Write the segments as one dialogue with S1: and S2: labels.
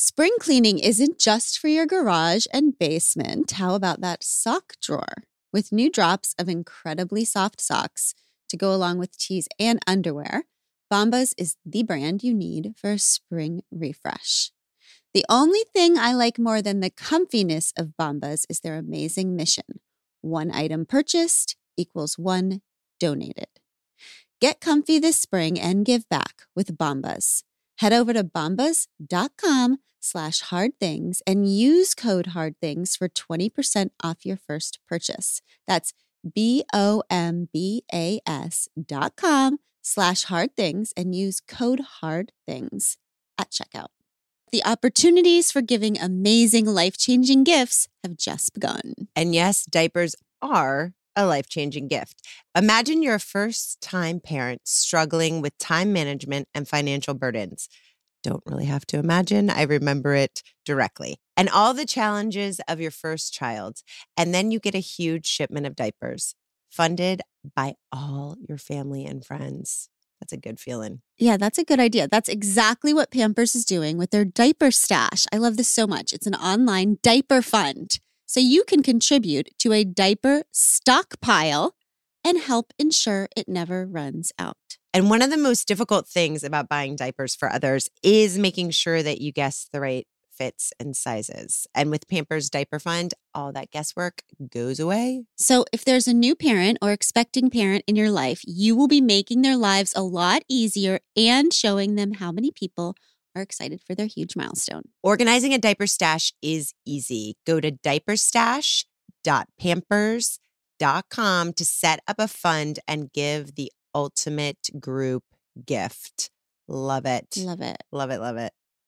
S1: Spring cleaning isn't just for your garage and basement. How about that sock drawer? With new drops of incredibly soft socks to go along with tees and underwear, Bombas is the brand you need for a spring refresh. The only thing I like more than the comfiness of Bombas is their amazing mission. One item purchased equals one donated. Get comfy this spring and give back with Bombas. Head over to bombas.com/hardthings and use code hardthings for 20% off your first purchase. That's bombas.com/hardthings and use code hardthings at checkout. The opportunities for giving amazing, life-changing gifts have just begun.
S2: And yes, diapers are a life-changing gift. Imagine you're a first-time parent struggling with time management and financial burdens. Don't really have to imagine. I remember it directly. And all the challenges of your first child. And then you get a huge shipment of diapers funded by all your family and friends. That's a good feeling.
S1: Yeah, that's a good idea. That's exactly what Pampers is doing with their diaper stash. I love this so much. It's an online diaper fund. So you can contribute to a diaper stockpile and help ensure it never runs out.
S2: And one of the most difficult things about buying diapers for others is making sure that you guess the right fits and sizes. And with Pampers Diaper Fund, all that guesswork goes away.
S1: So if there's a new parent or expecting parent in your life, you will be making their lives a lot easier and showing them how many people are excited for their huge milestone.
S2: Organizing a diaper stash is easy. Go to diaperstash.pampers.com to set up a fund and give the ultimate group gift. Love it.
S1: Love it.
S2: Love it. Love it.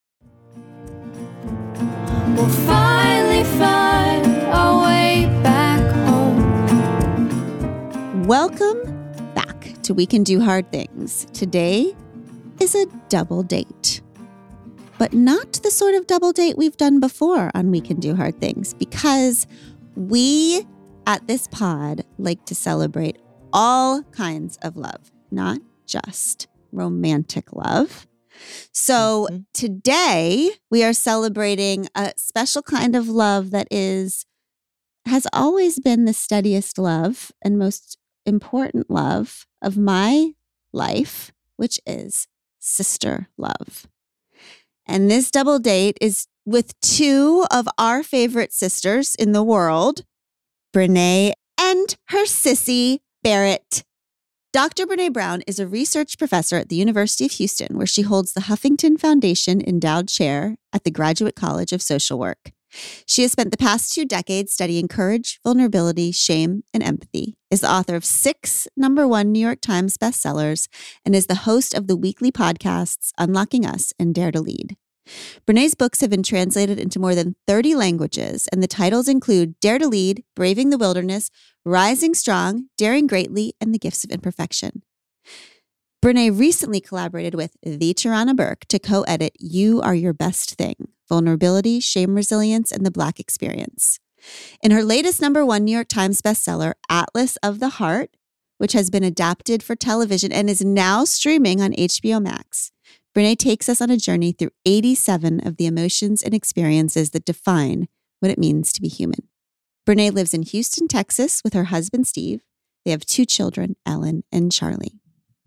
S3: We'll finally find our way back home.
S1: Welcome back to We Can Do Hard Things. Today is a double date, but not the sort of double date we've done before on We Can Do Hard Things, because we at this pod like to celebrate all kinds of love, not just romantic love. So today we are celebrating a special kind of love that has always been the steadiest love and most important love of my life, which is sister love. And this double date is with two of our favorite sisters in the world, Brené and her sissy, Barrett. Dr. Brené Brown is a research professor at the University of Houston, where she holds the Huffington Foundation Endowed Chair at the Graduate College of Social Work. She has spent the past 2 decades studying courage, vulnerability, shame, and empathy, is the author of 6 #1 New York Times bestsellers, and is the host of the weekly podcasts Unlocking Us and Dare to Lead. Brené's books have been translated into more than 30 languages, and the titles include Dare to Lead, Braving the Wilderness, Rising Strong, Daring Greatly, and The Gifts of Imperfection. Brené recently collaborated with the Tarana Burke to co-edit You Are Your Best Thing, Vulnerability, Shame, Resilience, and the Black Experience. In her latest #1 New York Times bestseller, Atlas of the Heart, which has been adapted for television and is now streaming on HBO Max, Brené takes us on a journey through 87 of the emotions and experiences that define what it means to be human. Brené lives in Houston, Texas with her husband, Steve. They have 2 children, Ellen and Charlie.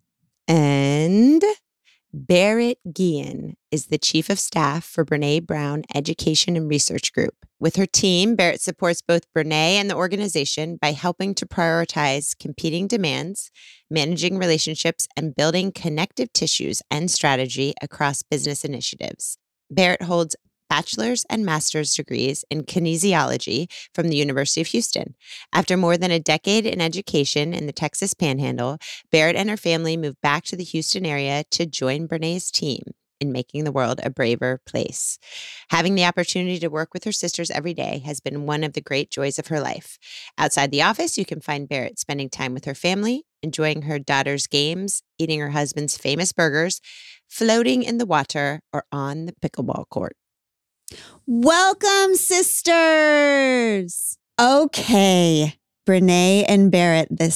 S2: And Barrett Guillen is the Chief of Staff for Brené Brown Education and Research Group. With her team, Barrett supports both Brené and the organization by helping to prioritize competing demands, managing relationships, and building connective tissues and strategy across business initiatives. Barrett holds bachelor's and master's degrees in kinesiology from the University of Houston. After more than a decade in education in the Texas Panhandle, Barrett and her family moved back to the Houston area to join Brené's team in making the world a braver place. Having the opportunity to work with her sisters every day has been one of the great joys of her life. Outside the office, you can find Barrett spending time with her family, enjoying her daughter's games, eating her husband's famous burgers, floating in the water, or on the pickleball court.
S1: Welcome, sisters. Okay, Brené and Barrett, the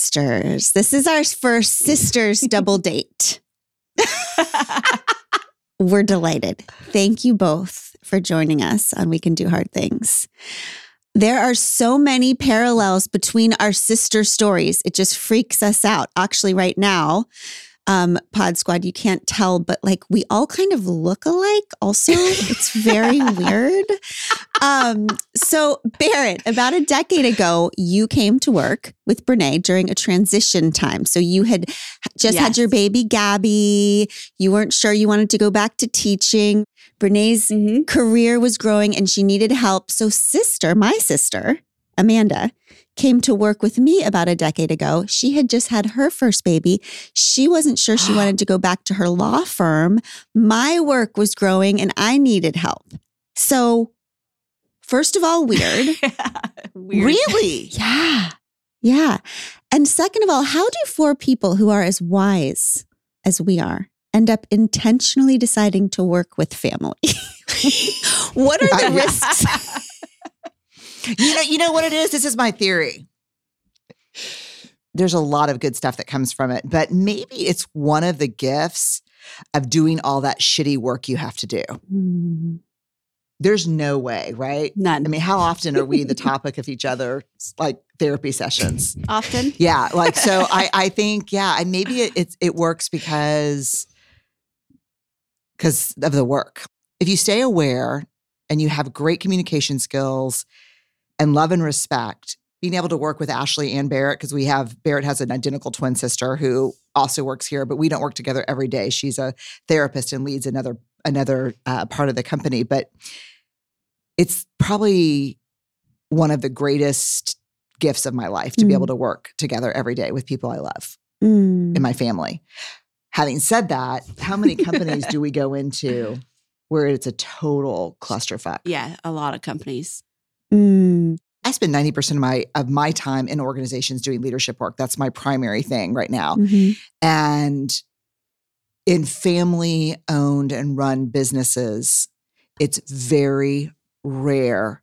S1: sisters. This is our first sisters double date. We're delighted. Thank you both for joining us on We Can Do Hard Things. There are so many parallels between our sister stories. It just freaks us out. Actually, right now, Pod Squad, you can't tell, but like we all kind of look alike also. It's very weird. So Barrett, about a decade ago, you came to work with Brene during a transition time. So you had just had your baby, Gabby. You weren't sure you wanted to go back to teaching. Brene's career was growing and she needed help. So my sister, Amanda, came to work with me about a decade ago. She had just had her first baby. She wasn't sure she wanted to go back to her law firm. My work was growing and I needed help. So first of all, weird.
S4: Weird.
S1: Really? Yeah. Yeah. And second of all, how do four people who are as wise as we are end up intentionally deciding to work with family? What are the risks?
S5: You know what it is? This is my theory. There's a lot of good stuff that comes from it, but maybe it's one of the gifts of doing all that shitty work you have to do. There's no way, right?
S4: None.
S5: I mean, how often are we the topic of each other's like therapy sessions?
S4: Often.
S5: Yeah. Like, so I think, maybe it works because of the work. If you stay aware and you have great communication skills and love and respect, being able to work with Ashley and Barrett, because Barrett has an identical twin sister who also works here, but we don't work together every day. She's a therapist and leads another part of the company. But it's probably one of the greatest gifts of my life to be able to work together every day with people I love in my family. Having said that, how many companies do we go into where it's a total clusterfuck?
S4: Yeah, a lot of companies.
S5: I spend 90% of my time in organizations doing leadership work. That's my primary thing right now. And in family-owned and run businesses, it's very rare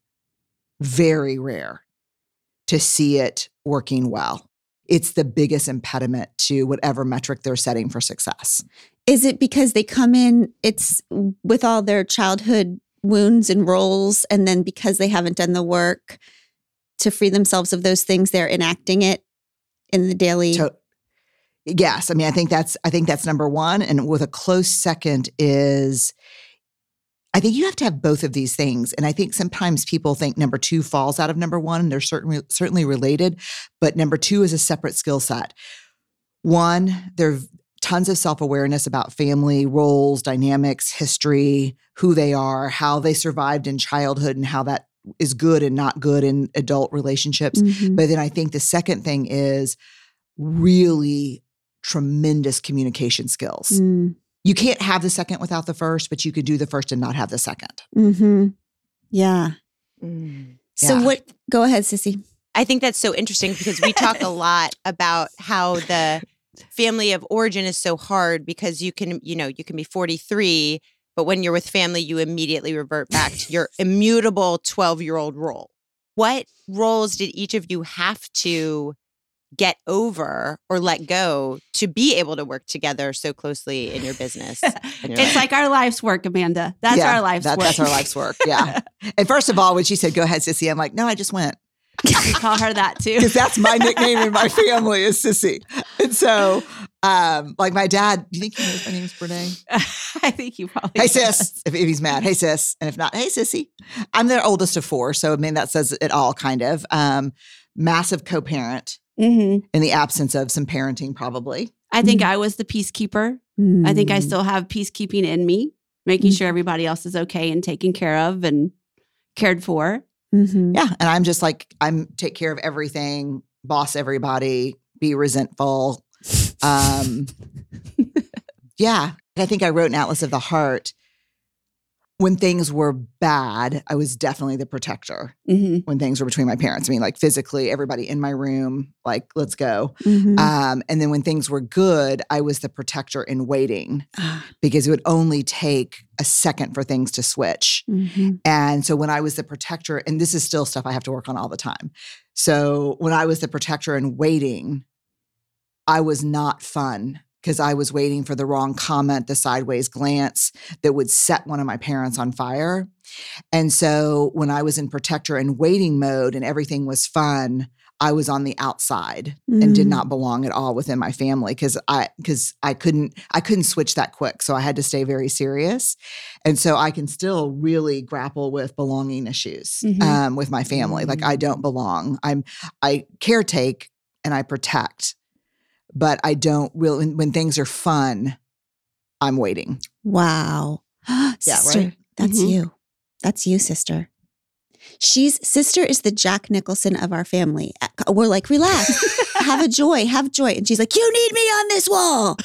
S5: to see it working well. It's the biggest impediment to whatever metric they're setting for success.
S1: Is it because they come in, it's with all their childhood wounds and roles, and then because they haven't done the work to free themselves of those things, they're enacting it in the daily?
S5: Yes. I mean, I think that's number one. And with a close second is, I think you have to have both of these things. And I think sometimes people think number two falls out of number one, and they're certainly related, but number two is a separate skill set. One, there's tons of self-awareness about family roles, dynamics, history, who they are, how they survived in childhood, and how that is good and not good in adult relationships. But then I think the second thing is really tremendous communication skills. You can't have the second without the first, but you could do the first and not have the second.
S1: Yeah. So go ahead, Sissy.
S2: I think that's so interesting because we talk a lot about how the family of origin is so hard because you can be 43, but when you're with family, you immediately revert back to your immutable 12-year-old role. What roles did each of you have to get over or let go to be able to work together so closely in your business?
S4: It's like our life's work, Amanda. That's our life's work.
S5: That's our life's work. Yeah. And first of all, when she said, "Go ahead, Sissy," I'm like, "No, I just went."
S4: We call her that too.
S5: Because that's my nickname in my family is Sissy. And so, like my dad, do you think he knows my name is Brene?
S4: I think you probably
S5: Hey, sis, if he's mad. Hey, sis. And if not, hey, Sissy. I'm their oldest of four. So, I mean, that says it all kind of. Massive co-parent in the absence of some parenting, probably.
S4: I think I was the peacekeeper. I think I still have peacekeeping in me, making sure everybody else is okay and taken care of and cared for.
S5: Yeah. And I'm just like, take care of everything, boss everybody, be resentful. Yeah. I think I wrote an Atlas of the Heart. When things were bad, I was definitely the protector. When things were between my parents, I mean, like physically, everybody in my room, like, let's go. And then when things were good, I was the protector in waiting because it would only take a second for things to switch. And so when I was the protector, and this is still stuff I have to work on all the time. So when I was the protector in waiting, I was not fun because I was waiting for the wrong comment, the sideways glance that would set one of my parents on fire. And so when I was in protector and waiting mode and everything was fun, I was on the outside and did not belong at all within my family because I couldn't switch that quick. So I had to stay very serious. And so I can still really grapple with belonging issues with my family. Like I don't belong. I caretake and I protect, but I don't really, when things are fun, I'm waiting.
S1: Wow. Sister,
S5: right?
S1: that's you. That's you, sister. Sister is the Jack Nicholson of our family. We're like, relax, have a joy, have joy. And she's like, you need me on this wall.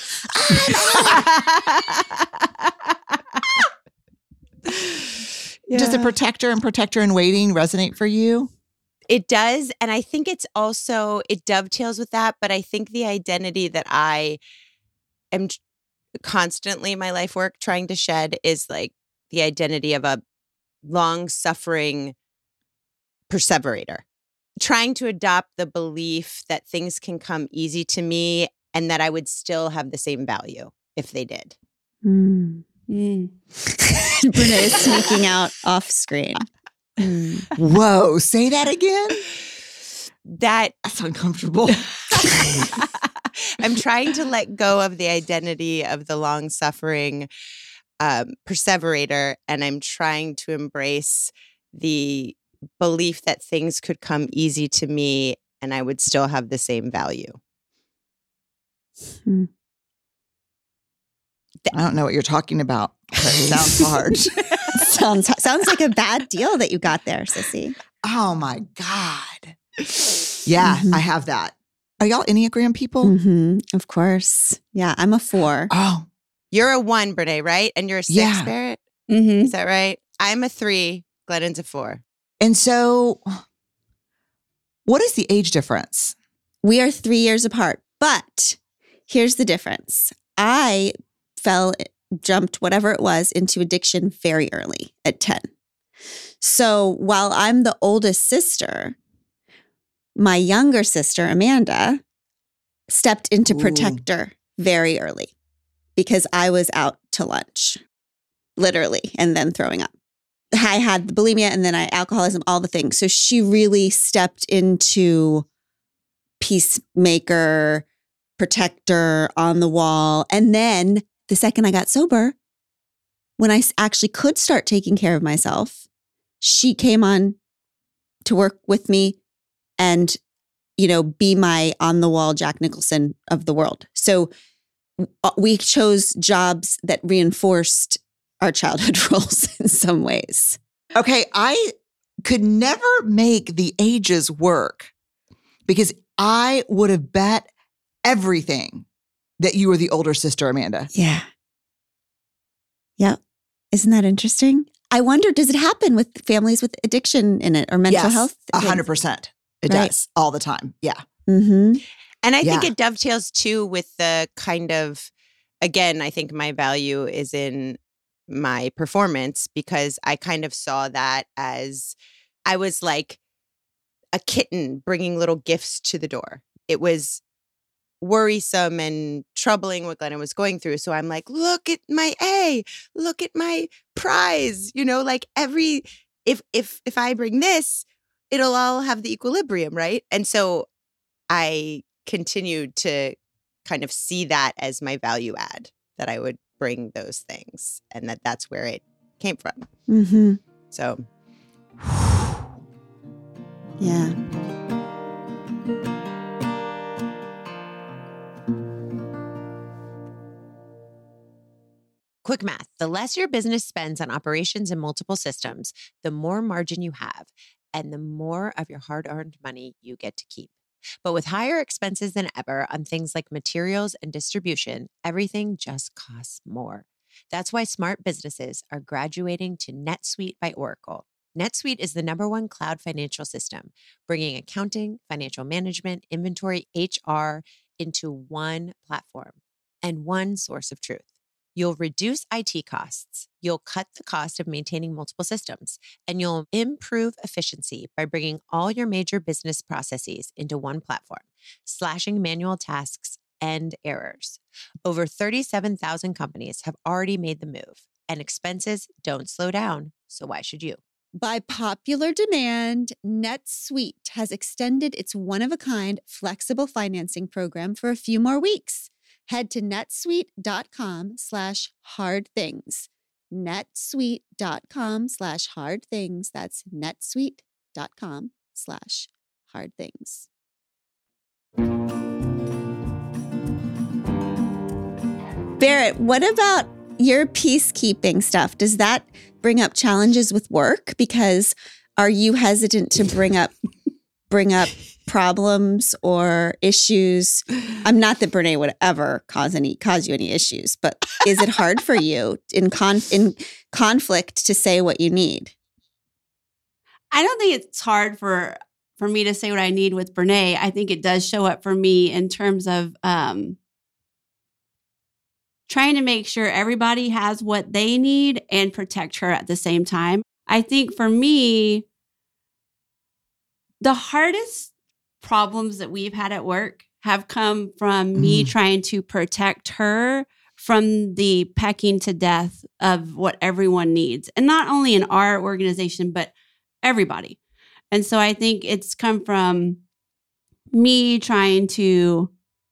S5: Does the protector and protector in waiting resonate for you?
S2: It does. And I think it's also, it dovetails with that. But I think the identity that I am constantly in my life work trying to shed is like the identity of a long-suffering perseverator, trying to adopt the belief that things can come easy to me and that I would still have the same value if they did.
S1: Brene is sneaking out off screen.
S5: Whoa, say that again?
S2: That's
S5: uncomfortable.
S2: I'm trying to let go of the identity of the long-suffering perseverator, and I'm trying to embrace the belief that things could come easy to me and I would still have the same value.
S5: I don't know what you're talking about. But it sounds hard.
S1: Sounds like a bad deal that you got there, Sissy.
S5: Oh my God. Yeah, I have that. Are y'all Enneagram people?
S1: Of course. Yeah, I'm a 4.
S5: Oh.
S2: You're a 1, Brene, right? And you're a 6,
S5: Yeah.
S2: Barrett? Is that right? I'm a 3. Glennon's a 4.
S5: And so what is the age difference?
S1: We are 3 years apart, but here's the difference. I jumped whatever it was into addiction very early at 10. So while I'm the oldest sister, my younger sister, Amanda, stepped into protector very early because I was out to lunch, literally, and then throwing up. I had the bulimia and then alcoholism, all the things. So she really stepped into peacemaker, protector, on the wall. And then the second I got sober, when I actually could start taking care of myself, she came on to work with me and, be my on the wall Jack Nicholson of the world. So we chose jobs that reinforced our childhood roles in some ways.
S5: Okay, I could never make the ages work because I would have bet everything that you were the older sister, Amanda.
S1: Yeah. Yep. Isn't that interesting? I wonder, does it happen with families with addiction in it or mental health?
S5: 100%. It does all the time. Yeah.
S1: Mm-hmm.
S2: And I think it dovetails too with the kind of, again, I think my value is in my performance because I kind of saw that as I was like a kitten bringing little gifts to the door. It was worrisome and troubling what Glennon was going through. So I'm like, look at my A, look at my prize, like if I bring this, it'll all have the equilibrium, right? And so I continued to kind of see that as my value add, that I would bring those things and that's where it came from.
S1: Mm-hmm.
S2: So.
S1: Yeah.
S2: Quick math. The less your business spends on operations and multiple systems, the more margin you have and the more of your hard-earned money you get to keep. But with higher expenses than ever on things like materials and distribution, everything just costs more. That's why smart businesses are graduating to NetSuite by Oracle. NetSuite is the #1 cloud financial system, bringing accounting, financial management, inventory, HR into one platform and one source of truth. You'll reduce IT costs, you'll cut the cost of maintaining multiple systems, and you'll improve efficiency by bringing all your major business processes into one platform, slashing manual tasks end errors. Over 37,000 companies have already made the move, and expenses don't slow down. So why should you?
S1: By popular demand, NetSuite has extended its one-of-a-kind flexible financing program for a few more weeks. Head to netsuite.com/hardthings. netsuite.com/hardthings. That's netsuite.com/hardthings. Barrett, what about your peacekeeping stuff? Does that bring up challenges with work? Because are you hesitant to bring up problems or issues? I'm not that Brene would ever cause you any issues, but is it hard for you in conflict to say what you need?
S4: I don't think it's hard for me to say what I need with Brene. I think it does show up for me in terms of trying to make sure everybody has what they need and protect her at the same time. I think for me, the hardest problems that we've had at work have come from me trying to protect her from the pecking to death of what everyone needs. And not only in our organization, but everybody. And so I think it's come from me trying to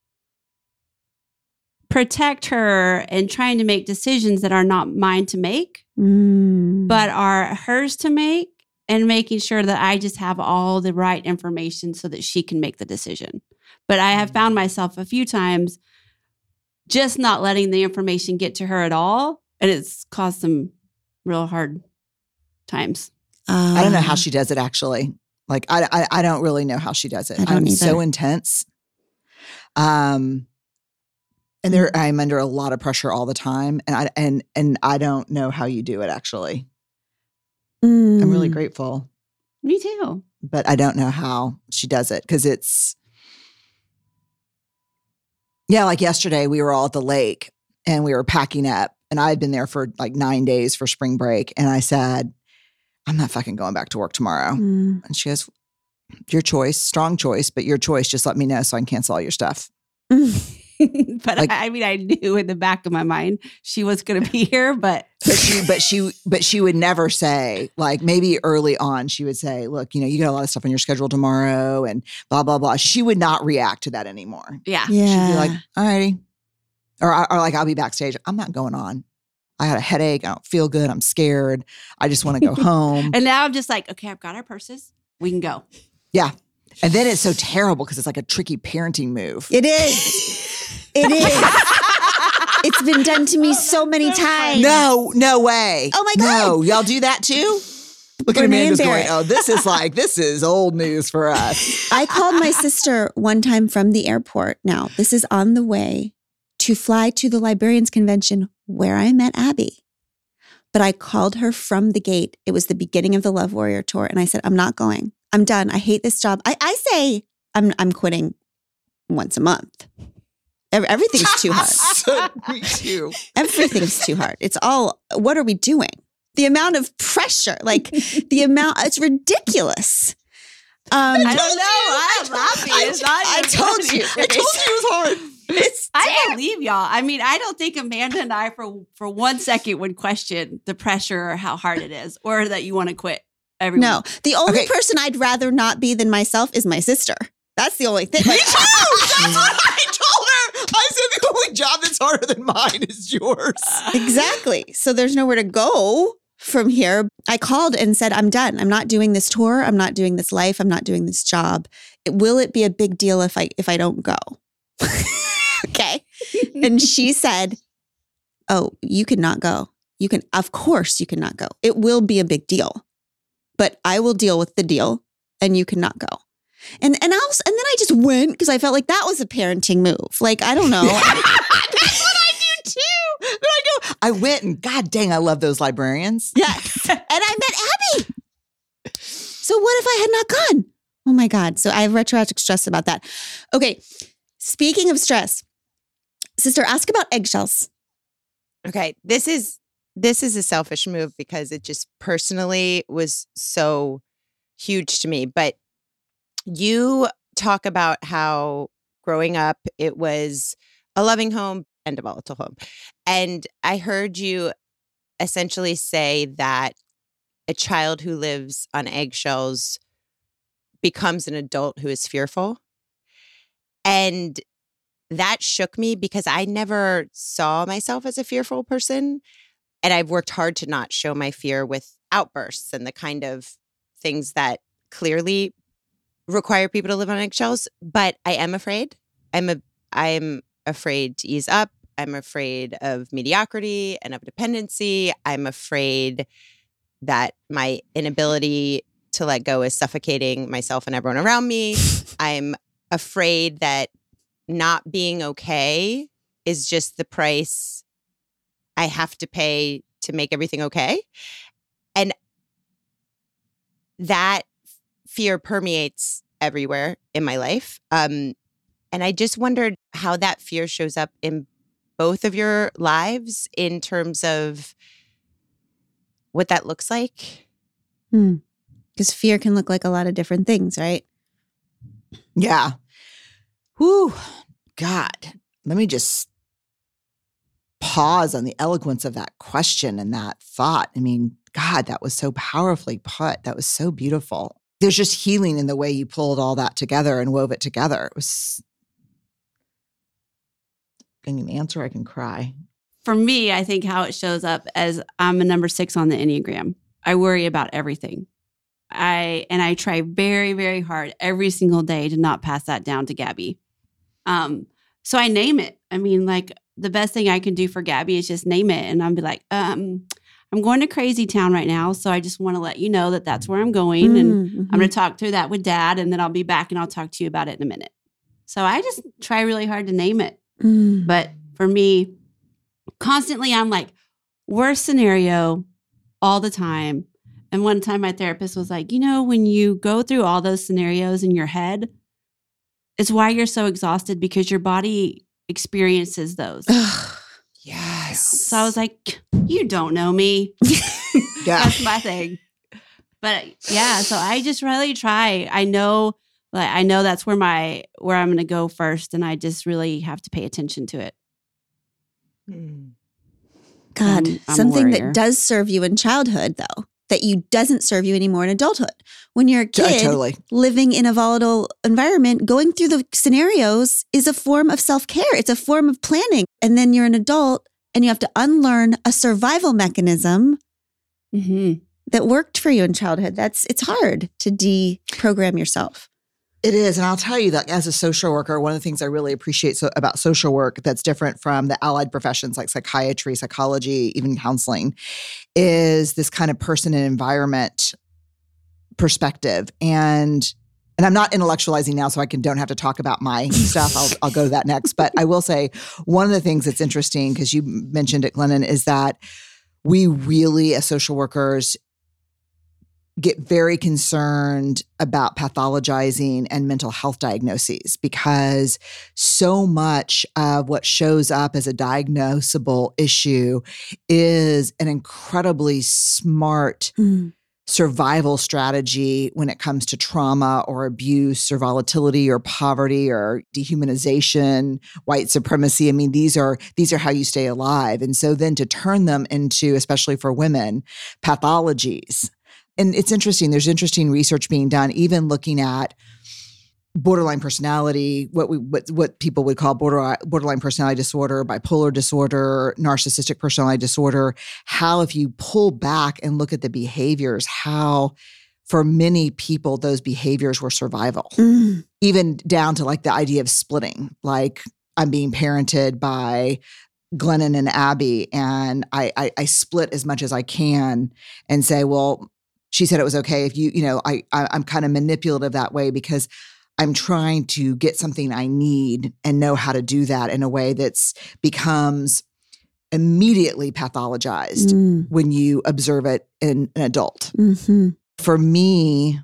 S4: protect her and trying to make decisions that are not mine to make, but are hers to make, and making sure that I just have all the right information so that she can make the decision. But I have found myself a few times just not letting the information get to her at all. And it's caused some real hard times.
S5: I don't know how she does it, actually. Like, I don't really know how she does it. I'm so intense. And I'm under a lot of pressure all the time. And I don't know how you do it, actually. I'm really grateful.
S4: Me too.
S5: But I don't know how she does it, because it's, like yesterday we were all at the lake and we were packing up, and I had been there for like 9 days for spring break. And I said, I'm not fucking going back to work tomorrow. And she goes, your choice, strong choice, but your choice. Just let me know so I can cancel all your stuff.
S4: But like, I mean, I knew in the back of my mind she was going to be here, but
S5: she would never say, like, maybe early on she would say, look, you got a lot of stuff on your schedule tomorrow and blah, blah, blah. She would not react to that anymore.
S4: Yeah.
S5: She'd be like, all righty. Or like, I'll be backstage. I'm not going on. I got a headache. I don't feel good. I'm scared. I just want to go home.
S4: And now I'm just like, okay, I've got our purses. We can go.
S5: Yeah. And then it's so terrible because it's like a tricky parenting move.
S1: It is. It is. It's been done to me so many times.
S5: No way.
S1: Oh my God.
S5: No, y'all do that too? Look at Amanda's going, oh, this is old news for us.
S1: I called my sister one time from the airport. Now, this is on the way to fly to the Librarians Convention where I met Abby. But I called her from the gate. It was the beginning of the Love Warrior Tour. And I said, I'm not going. I'm done. I hate this job. I say I'm quitting once a month. Everything's too hard.
S5: Me too.
S1: Everything's too hard. It's all, what are we doing? The amount of pressure, it's ridiculous.
S4: I don't know. I'm laughing.
S1: I told you.
S5: I told you it was hard.
S4: I believe y'all. I mean, I don't think Amanda and I for 1 second would question the pressure or how hard it is, or that you want to quit everyone.
S1: No, the only person I'd rather not be than myself is my sister. That's the only thing.
S5: Me too. That's what I told her. I said the only job that's harder than mine is yours.
S1: Exactly. So there's nowhere to go from here. I called and said, I'm done. I'm not doing this tour. I'm not doing this life. I'm not doing this job. Will it be a big deal if I don't go? Okay. And she said, oh, you cannot go. Of course you cannot go. It will be a big deal, but I will deal with the deal and you cannot go. And then I just went because I felt like that was a parenting move. Like, I don't know.
S5: That's what I do too. But I went and God dang, I love those librarians.
S1: Yes. And I met Abby. So what if I had not gone? Oh my God. So I have retroactive stress about that. Okay. Speaking of stress, sister, ask about eggshells.
S2: Okay. This is a selfish move because it just personally was so huge to me. But you talk about how growing up, it was a loving home and a volatile home. And I heard you essentially say that a child who lives on eggshells becomes an adult who is fearful. And that shook me because I never saw myself as a fearful person. And I've worked hard to not show my fear with outbursts and the kind of things that clearly require people to live on eggshells. But I am afraid. I'm afraid to ease up. I'm afraid of mediocrity and of dependency. I'm afraid that my inability to let go is suffocating myself and everyone around me. I'm afraid that not being okay is just the price I have to pay to make everything okay. And that fear permeates everywhere in my life. And I just wondered how that fear shows up in both of your lives in terms of what that looks like.
S1: Because fear can look like a lot of different things, right?
S5: Yeah. Whew. God, let me just pause on the eloquence of that question and that thought. I mean, God, that was so powerfully put. That was so beautiful. There's just healing in the way you pulled all that together and wove it together. It was, I can answer, I can cry.
S4: For me, I think how it shows up as I'm a number 6 on the Enneagram. I worry about everything. I try very, very hard every single day to not pass that down to Gabby. So I name it. I mean, like the best thing I can do for Gabby is just name it. And I'll be like, I'm going to crazy town right now. So I just want to let you know that that's where I'm going. And I'm going to talk through that with Dad. And then I'll be back and I'll talk to you about it in a minute. So I just try really hard to name it. But for me, constantly I'm like, worst scenario all the time. And one time my therapist was like, when you go through all those scenarios in your head, it's why you're so exhausted because your body experiences those.
S2: Yes.
S4: So I was like, you don't know me.
S5: Yeah.
S4: That's my thing. But yeah, so I just really try. I know that's where I'm going to go first. And I just really have to pay attention to it.
S1: God,
S4: I'm
S1: something
S4: a
S1: that
S4: warrior.
S1: does serve you in childhood, though, that you doesn't serve you anymore in adulthood. When you're a kid
S5: Totally.
S1: living in a volatile environment, going through the scenarios is a form of self-care. It's a form of planning. And then you're an adult and you have to unlearn a survival mechanism that worked for you in childhood. It's hard to deprogram yourself.
S5: It is. And I'll tell you that as a social worker, one of the things I really appreciate about social work that's different from the allied professions like psychiatry, psychology, even counseling, is this kind of person and environment perspective. And I'm not intellectualizing now, so I don't have to talk about my stuff. I'll go to that next. But I will say one of the things that's interesting, because you mentioned it, Glennon, is that we really, as social workers, get very concerned about pathologizing and mental health diagnoses because so much of what shows up as a diagnosable issue is an incredibly smart survival strategy when it comes to trauma or abuse or volatility or poverty or dehumanization, white supremacy. I mean, these are how you stay alive. And so then to turn them into, especially for women, pathologies. And it's interesting. There's interesting research being done, even looking at borderline personality, what people would call borderline personality disorder, bipolar disorder, narcissistic personality disorder. How, if you pull back and look at the behaviors, how for many people those behaviors were survival, even down to like the idea of splitting. Like I'm being parented by Glennon and Abby, and I split as much as I can and say, well, she said it was okay if I'm kind of manipulative that way because I'm trying to get something I need and know how to do that in a way that's becomes immediately pathologized when you observe it in an adult. For me,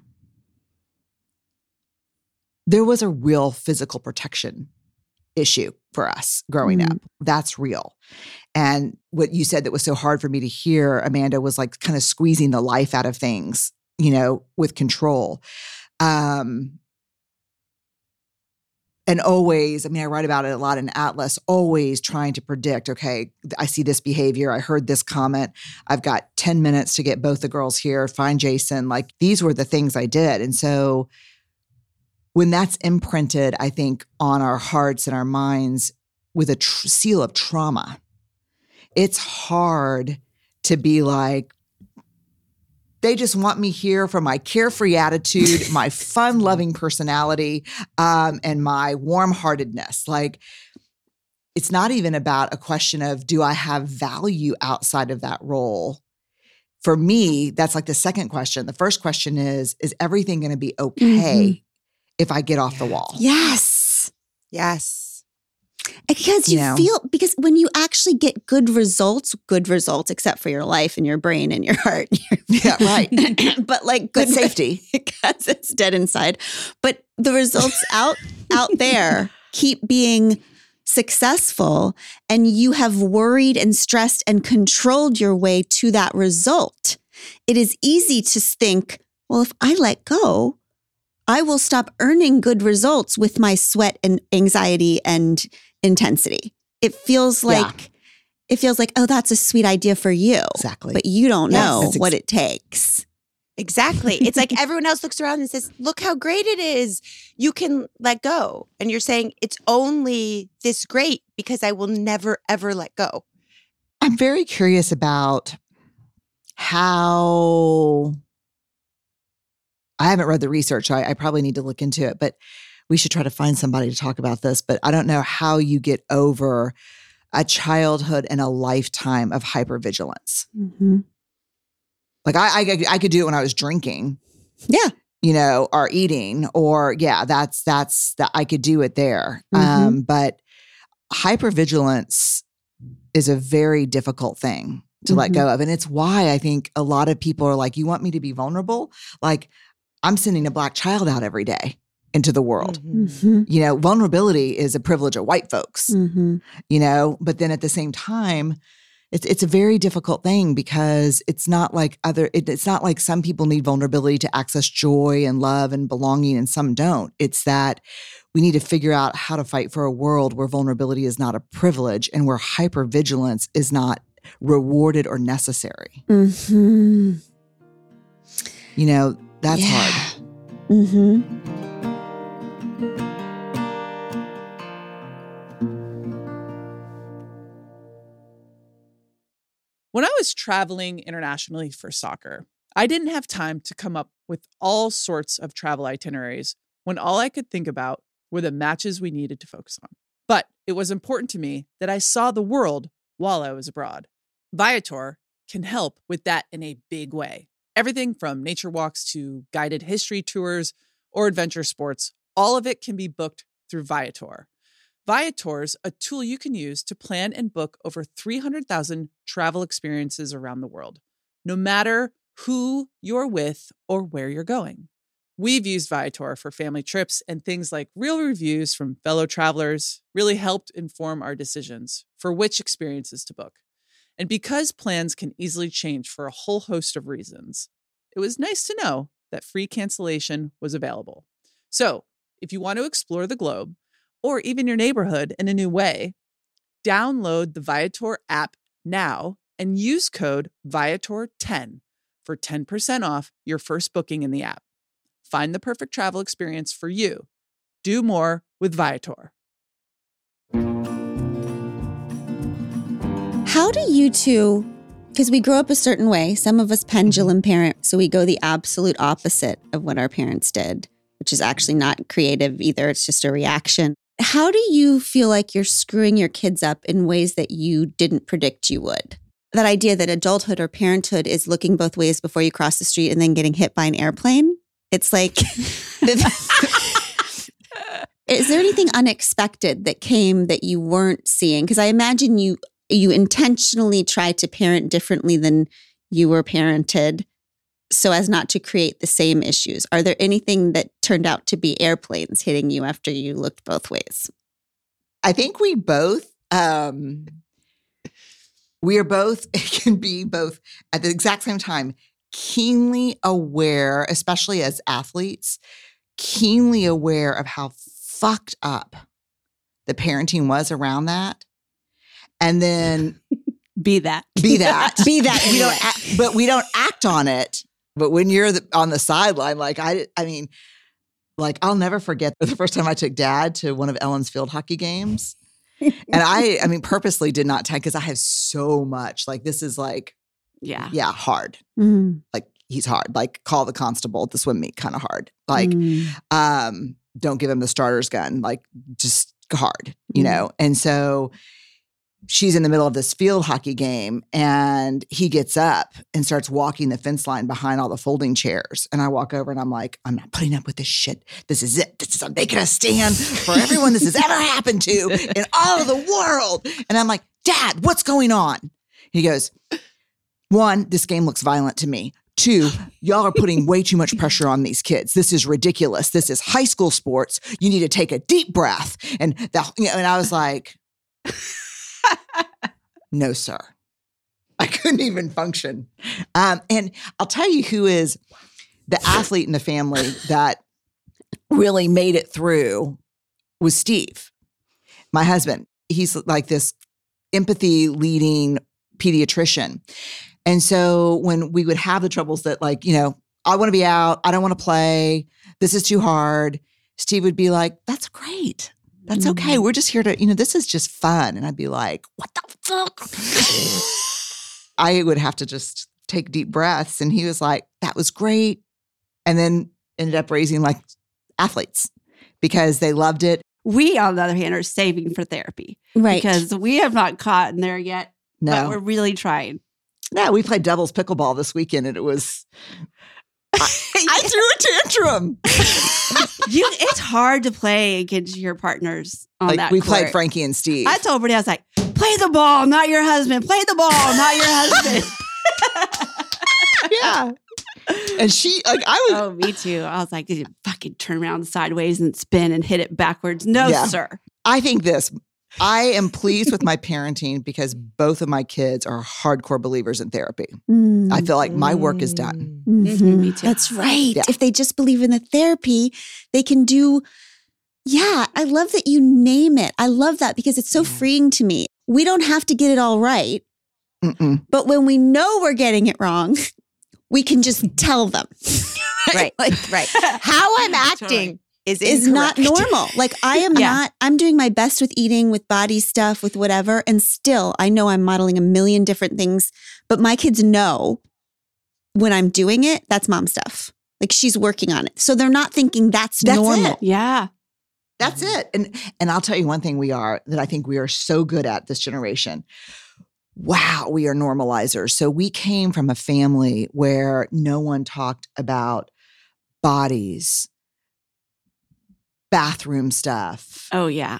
S5: there was a real physical protection issue for us growing up. That's real. And what you said that was so hard for me to hear, Amanda, was like kind of squeezing the life out of things, with control. And always, I mean, I write about it a lot in Atlas, always trying to predict, okay, I see this behavior. I heard this comment. I've got 10 minutes to get both the girls here, find Jason. Like, these were the things I did. And so when that's imprinted, I think, on our hearts and our minds with a seal of trauma, it's hard to be like, they just want me here for my carefree attitude, my fun-loving personality, and my warm-heartedness. Like, it's not even about a question of, do I have value outside of that role? For me, that's like the second question. The first question is everything going to be okay if I get off the wall?
S2: Yes.
S1: Because because when you actually get good results, except for your life and your brain and your heart.
S5: Yeah, right.
S1: But like good
S5: safety.
S1: Because it's dead inside. But the results out there keep being successful, and you have worried and stressed and controlled your way to that result. It is easy to think, well, if I let go, I will stop earning good results with my sweat and anxiety and intensity. It feels like, oh, that's a sweet idea for you.
S5: Exactly.
S1: But you don't know what it takes.
S2: Exactly. It's like everyone else looks around and says, look how great it is. You can let go. And you're saying it's only this great because I will never, ever let go.
S5: I'm very curious about how, I haven't read the research, so I probably need to look into it, but we should try to find somebody to talk about this. But I don't know how you get over a childhood and a lifetime of hypervigilance.
S1: Mm-hmm.
S5: Like I could do it when I was drinking.
S1: Yeah.
S5: Or eating, or that's that I could do it there.
S1: Mm-hmm.
S5: But hypervigilance is a very difficult thing to let go of. And it's why I think a lot of people are like, you want me to be vulnerable? Like, I'm sending a Black child out every day into the world.
S1: Mm-hmm.
S5: Vulnerability is a privilege of white folks, but then at the same time, it's a very difficult thing because it's not like some people need vulnerability to access joy and love and belonging and some don't. It's that we need to figure out how to fight for a world where vulnerability is not a privilege and where hypervigilance is not rewarded or necessary.
S1: Mm-hmm.
S5: That's hard.
S1: Mm-hmm.
S6: When I was traveling internationally for soccer, I didn't have time to come up with all sorts of travel itineraries when all I could think about were the matches we needed to focus on. But it was important to me that I saw the world while I was abroad. Viator can help with that in a big way. Everything from nature walks to guided history tours or adventure sports, all of it can be booked through Viator. Viator's a tool you can use to plan and book over 300,000 travel experiences around the world, no matter who you're with or where you're going. We've used Viator for family trips, and things like real reviews from fellow travelers really helped inform our decisions for which experiences to book. And because plans can easily change for a whole host of reasons, it was nice to know that free cancellation was available. So if you want to explore the globe, or even your neighborhood in a new way, download the Viator app now and use code Viator10 for 10% off your first booking in the app. Find the perfect travel experience for you. Do more with Viator.
S1: How do you two, because we grow up a certain way, some of us pendulum parent, so we go the absolute opposite of what our parents did, which is actually not creative either. It's just a reaction. How do you feel like you're screwing your kids up in ways that you didn't predict you would? That idea that adulthood or parenthood is looking both ways before you cross the street and then getting hit by an airplane. It's like, is there anything unexpected that came that you weren't seeing? Because I imagine you intentionally tried to parent differently than you were parented so as not to create the same issues. Are there anything that turned out to be airplanes hitting you after you looked both ways?
S5: I think we both, it can be both at the exact same time, keenly aware, especially as athletes, keenly aware of how fucked up the parenting was around that. And then
S4: Be that.
S5: be that.
S1: Be that.
S5: We don't act, but we don't act on it. But when you're on the sideline, like I mean, like I'll never forget the first time I took Dad to one of Ellen's field hockey games. And I mean, purposely did not tag because I have so much. Like this is like,
S4: Yeah.
S5: yeah, hard.
S1: Mm.
S5: Like he's hard. Like call the constable at the swim meet, kind of hard. Like, don't give him the starter's gun. Like just hard, you know? And so she's in the middle of this field hockey game and he gets up and starts walking the fence line behind all the folding chairs. And I walk over and I'm like, I'm not putting up with this shit. This is it. I'm making a stand for everyone this has ever happened to in all of the world. And I'm like, Dad, what's going on? He goes, 1, this game looks violent to me. 2, y'all are putting way too much pressure on these kids. This is ridiculous. This is high school sports. You need to take a deep breath. And I was like, no, sir. I couldn't even function. And I'll tell you who is the athlete in the family that really made it through was Steve, my husband. He's like this empathy leading pediatrician. And so when we would have the troubles that like, you know, I want to be out, I don't want to play, this is too hard, Steve would be like, that's great. That's okay. We're just here to, you know, this is just fun. And I'd be like, what the fuck? I would have to just take deep breaths. And he was like, that was great. And then ended up raising like athletes because they loved it.
S4: We, on the other hand, are saving for therapy.
S1: Right.
S4: Because we have not caught in there yet.
S5: No.
S4: But we're really trying.
S5: No, we played doubles pickleball this weekend and it was, I threw a tantrum.
S4: It's hard to play against your partners on
S5: Like
S4: that
S5: we
S4: court.
S5: played Frankie and Steve.
S4: I told Brittany, I was like, play the ball, not your husband. Play the ball, not your husband.
S5: Yeah. And she, like, I was,
S4: Oh, me too. I was like, did you fucking turn around sideways and spin and hit it backwards? No,
S5: Yeah.
S4: sir.
S5: I think this, I am pleased with my parenting because both of my kids are hardcore believers in therapy. I feel like my work is done.
S1: Mhm.
S4: Me too.
S1: That's right.
S5: Yeah.
S1: If they just believe in the therapy, they can do. Yeah, I love that you name it. I love that because it's so freeing to me. We don't have to get it all right, but when we know we're getting it wrong, we can just tell them.
S2: Right.
S1: Like,
S2: Right. How I'm acting
S1: is not normal. Like I am
S4: Yeah.
S1: not, I'm doing my best with eating, with body stuff, with whatever. And still, I know I'm modeling a million different things, but my kids know when I'm doing it, that's mom stuff. Like she's working on it. So they're not thinking that's normal.
S5: it.
S4: Yeah.
S5: That's it. And I'll tell you one thing that I think we are so good at this generation. Wow, we are normalizers. So we came from a family where no one talked about bodies, bathroom stuff,
S4: Oh, yeah.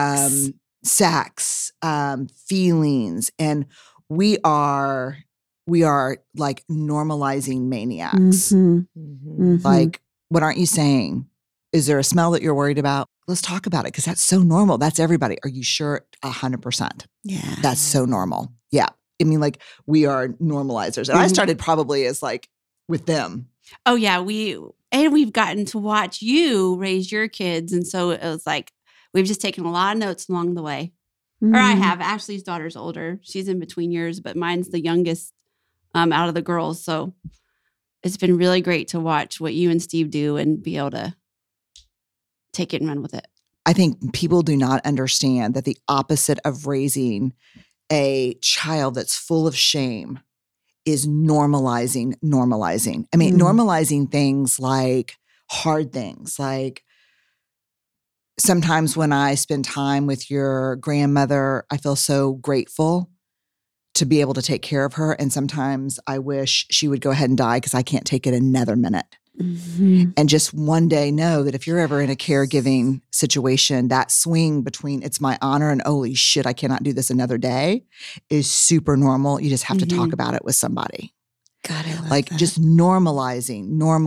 S1: Sex.
S5: feelings. And we are like normalizing maniacs.
S1: Mhm. Mhm.
S5: Like, what aren't you saying? Is there a smell that you're worried about? Let's talk about it because that's so normal. That's everybody. Are you sure? 100%.
S1: Yeah.
S5: That's so normal. Yeah. I mean, like we are normalizers. And I started probably as like with them.
S4: Oh, yeah. We've gotten to watch you raise your kids. And so it was like, we've just taken a lot of notes along the way. Or I have. Ashley's daughter's older. She's in between years, but mine's the youngest out of the girls. So it's been really great to watch what you and Steve do and be able to take it and run with it.
S5: I think people do not understand that the opposite of raising a child that's full of shame is normalizing. I mean, normalizing things like hard things, like sometimes when I spend time with your grandmother, I feel so grateful to be able to take care of her. And sometimes I wish she would go ahead and die because I can't take it another minute. And just one day know that if you're ever in a caregiving situation, that swing between it's my honor and holy shit, I cannot do this another day is super normal. You just have to talk about it with somebody.
S1: God, I love
S5: Like
S1: that.
S5: just normalizing.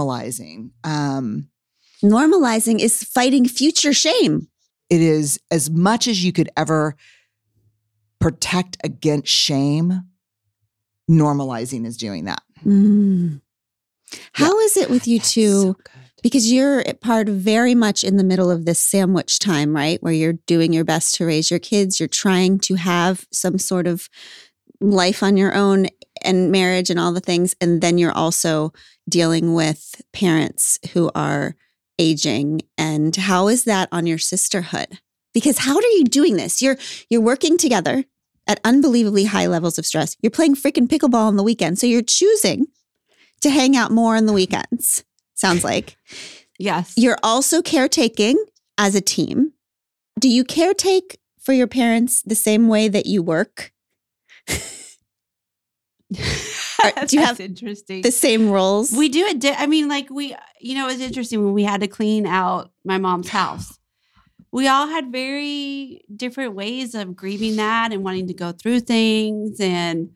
S1: Normalizing is fighting future shame.
S5: It is as much as you could ever protect against shame, normalizing is doing that.
S1: How is it with you two?
S2: So good.
S1: Because you're very much in the middle of this sandwich time, right? Where you're doing your best to raise your kids. You're trying to have some sort of life on your own and marriage and all the things. And then you're also dealing with parents who are aging. And how is that on your sisterhood? Because how are you doing this? You're working together at unbelievably high levels of stress. You're playing freaking pickleball on the weekend. So you're choosing to hang out more on the weekends. Sounds like.
S4: Yes.
S1: You're also caretaking as a team. Do you caretake for your parents the same way that you work? Do you have
S4: interesting.
S1: the same roles?
S4: We do it. It was interesting when we had to clean out my mom's house. We all had very different ways of grieving that and wanting to go through things. And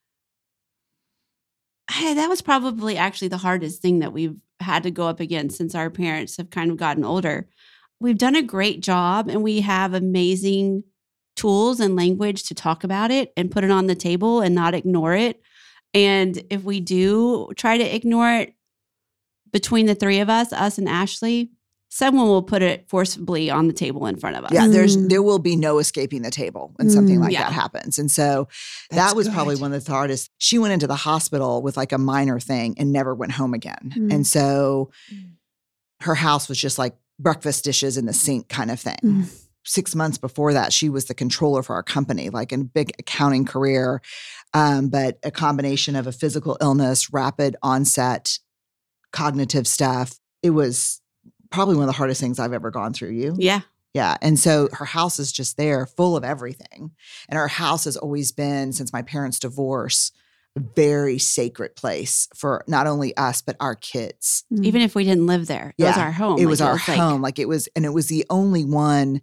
S4: that was probably actually the hardest thing that we've had to go up against since our parents have kind of gotten older. We've done a great job and we have amazing tools and language to talk about it and put it on the table and not ignore it. And if we do try to ignore it between the three of us and Ashley, someone will put it forcibly on the table in front of us.
S5: Yeah, there will be no escaping the table when something like that happens. And so that was probably one of the hardest. She went into the hospital with like a minor thing and never went home again. And so her house was just like breakfast dishes in the sink kind of thing. 6 months before that, she was the controller for our company, like in a big accounting career, but a combination of a physical illness, rapid onset, cognitive stuff. It was probably one of the hardest things I've ever gone through. You?
S4: Yeah.
S5: Yeah. And so her house is just there full of everything. And our house has always been, since my parents' divorce, a very sacred place for not only us, but our kids.
S4: Even if we didn't live there, it was our home.
S5: It was our home. And it was the only one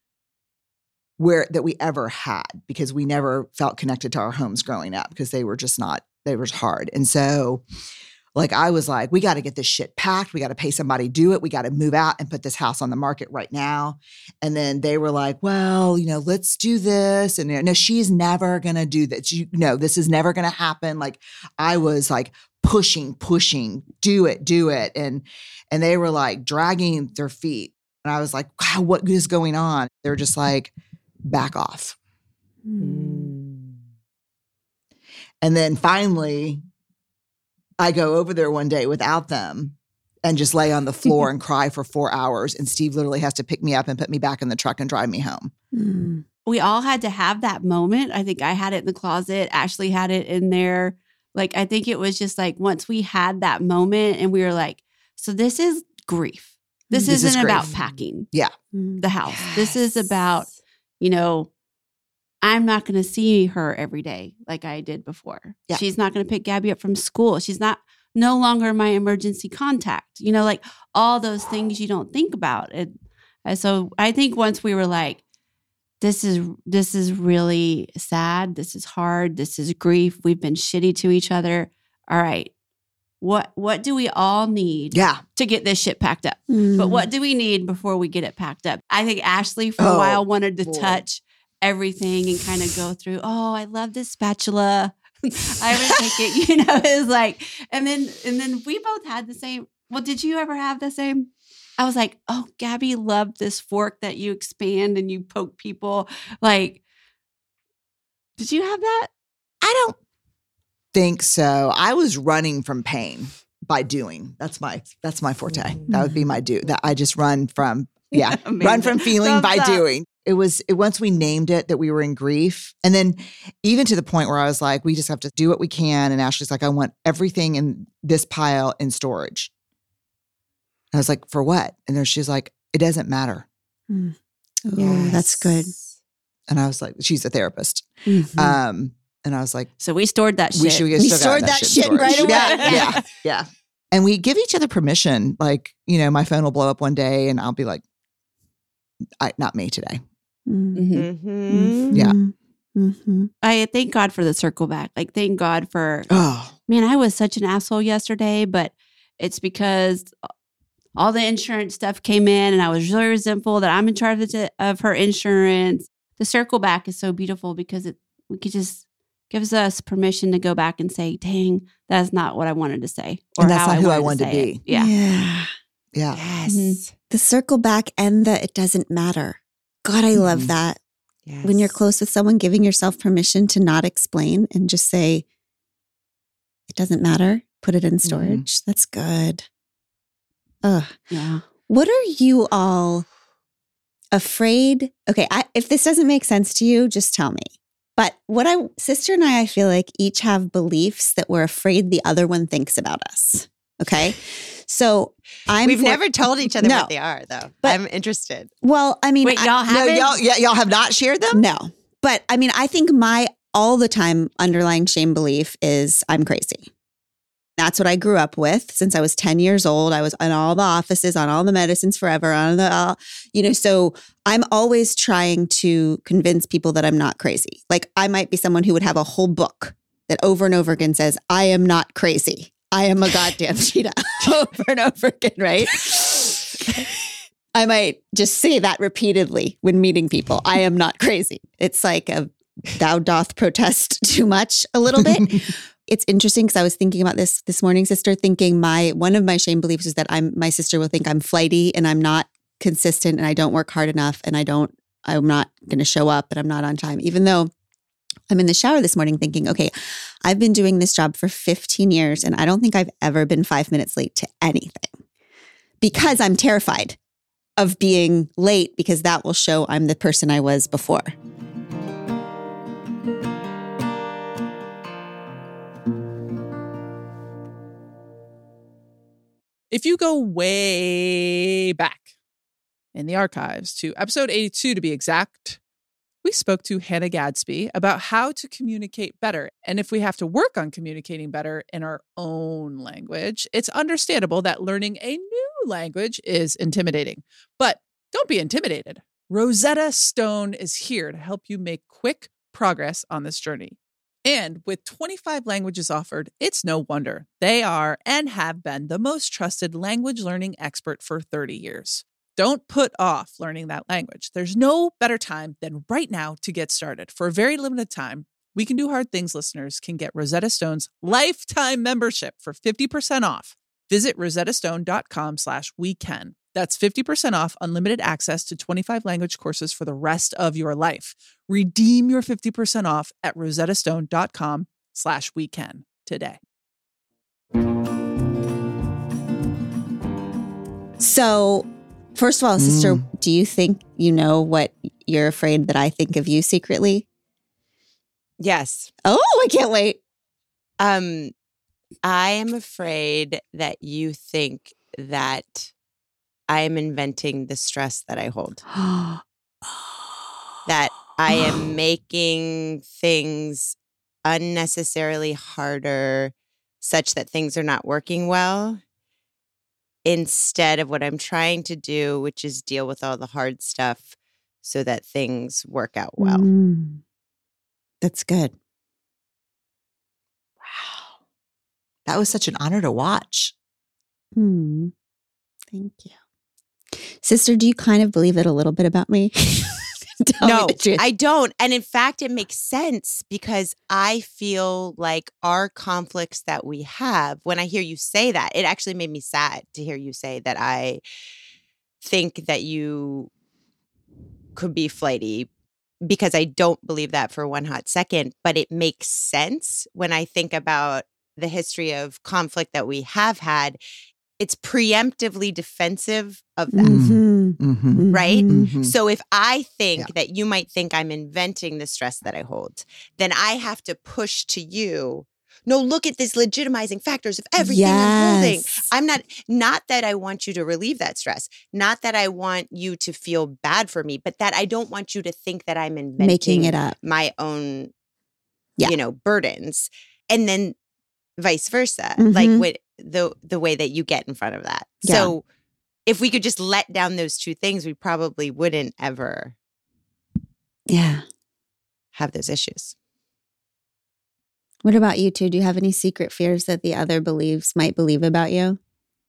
S5: that we ever had, because we never felt connected to our homes growing up because they were hard. And so like, I was like, we got to get this shit packed. We got to pay somebody to do it. We got to move out and put this house on the market right now. And then they were like, well, let's do this. And no, she's never going to do this. This is never going to happen. Like, I was like pushing, do it. And they were like dragging their feet. And I was like, wow, what is going on? They're just like, back off. And then finally, I go over there one day without them and just lay on the floor and cry for 4 hours. And Steve literally has to pick me up and put me back in the truck and drive me home.
S4: We all had to have that moment. I think I had it in the closet. Ashley had it in there. Like, I think it was just like once we had that moment and we were like, so this is grief. This isn't about packing the house. Yes. This is about, I'm not going to see her every day like I did before. Yeah. She's not going to pick Gabby up from school. She's no longer my emergency contact. Like all those things you don't think about. And so I think once we were like, this is really sad. This is hard. This is grief. We've been shitty to each other. All right. What do we all need to get this shit packed up? But what do we need before we get it packed up? I think Ashley for a while wanted to touch everything and kind of go through, I love this spatula. I would take it, it was like, and then we both had the same. Well, did you ever have the same? I was like, oh, Gabby loved this fork that you expand and you poke people. Like, did you have that?
S5: I don't think so. I was running from pain by doing. That's my forte. That would be my do. That I just run from run from feeling by doing. It was once we named it that we were in grief. And then even to the point where I was like, we just have to do what we can. And Ashley's like, I want everything in this pile in storage. And I was like, for what? And then she's like, it doesn't matter.
S1: Oh, that's good.
S5: And I was like, she's a therapist. And I was like,
S4: so we stored that shit.
S1: We stored that shit right away.
S5: Yeah. And we give each other permission. Like, my phone will blow up one day and I'll be like, not me today. Yeah.
S4: I thank God for the circle back. Like, thank God for, man, I was such an asshole yesterday, but it's because all the insurance stuff came in and I was really resentful that I'm in charge of her insurance. The circle back is so beautiful because we could just gives us permission to go back and say, dang, that's not what I wanted to say.
S5: Or and that's not who I wanted to be.
S4: Yeah.
S5: Yeah.
S2: Yes.
S1: The circle back and the it doesn't matter. God, I love that.
S2: Yes.
S1: When you're close with someone, giving yourself permission to not explain and just say, it doesn't matter. Put it in storage. That's good. Ugh.
S4: Yeah.
S1: What are you all afraid? Okay, if this doesn't make sense to you, just tell me. But sister and I feel like each have beliefs that we're afraid the other one thinks about us. Okay. So
S2: We've never told each other
S1: No.
S2: what they are, though.
S1: But-
S2: I'm interested.
S1: Well, I mean,
S4: Wait, y'all
S5: No,
S4: haven't?
S5: y'all have not shared them?
S1: no. But I mean, I think my all the time underlying shame belief is I'm crazy. That's what I grew up with since I was 10 years old. I was in all the offices, on all the medicines forever, on the, so I'm always trying to convince people that I'm not crazy. Like I might be someone who would have a whole book that over and over again says, I am not crazy. I am a goddamn cheetah over and over again, right? I might just say that repeatedly when meeting people. I am not crazy. It's like thou doth protest too much a little bit. It's interesting because I was thinking about this morning, sister, thinking one of my shame beliefs is that my sister will think I'm flighty and I'm not consistent and I don't work hard enough and I'm not going to show up and I'm not on time, even though I'm in the shower this morning thinking, okay, I've been doing this job for 15 years and I don't think I've ever been 5 minutes late to anything because I'm terrified of being late because that will show I'm the person I was before.
S6: If you go way back in the archives to episode 82 to be exact, we spoke to Hannah Gadsby about how to communicate better. And if we have to work on communicating better in our own language, it's understandable that learning a new language is intimidating. But don't be intimidated. Rosetta Stone is here to help you make quick progress on this journey. And with 25 languages offered, it's no wonder they are and have been the most trusted language learning expert for 30 years. Don't put off learning that language. There's no better time than right now to get started. For a very limited time, We Can Do Hard Things listeners can get Rosetta Stone's lifetime membership for 50% off. Visit rosettastone.com/wecan. That's 50% off unlimited access to 25 language courses for the rest of your life. Redeem your 50% off at rosettastone.com/wecan today.
S1: So, first of all, sister, do you think you know what you're afraid that I think of you secretly?
S2: Yes.
S1: Oh, I can't wait.
S2: I am afraid that you think that I am inventing the stress that I hold. That I am making things unnecessarily harder such that things are not working well, instead of what I'm trying to do, which is deal with all the hard stuff so that things work out well.
S1: That's good.
S5: Wow. That was such an honor to watch.
S1: Thank you. Sister, do you kind of believe it a little bit about me? Tell me
S2: No,
S1: the truth.
S2: I don't. And in fact, it makes sense because I feel like our conflicts that we have, when I hear you say that, it actually made me sad to hear you say that I think that you could be flighty, because I don't believe that for one hot second. But it makes sense when I think about the history of conflict that we have had. It's preemptively defensive of that. Right? So if I think that you might think I'm inventing the stress that I hold, then I have to push to you, no, look at this legitimizing factors of everything I'm holding. I'm not that I want you to relieve that stress, not that I want you to feel bad for me, but that I don't want you to think that I'm inventing
S1: Making it up.
S2: my own, burdens. And then vice versa, like with the way that you get in front of that.
S1: Yeah.
S2: So if we could just let down those two things, we probably wouldn't ever have those issues.
S1: What about you two? Do you have any secret fears that the other might believe about you?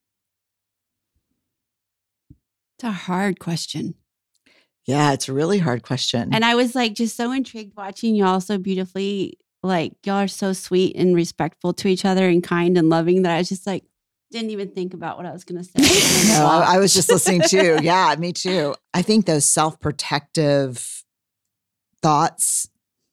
S4: It's a hard question.
S5: Yeah, it's a really hard question.
S4: And I was like just so intrigued watching y'all so beautifully. Like y'all are so sweet and respectful to each other and kind and loving that I was just like, Didn't even think about what I was going to say.
S5: No, I was just listening too. Yeah, me too. I think those self-protective thoughts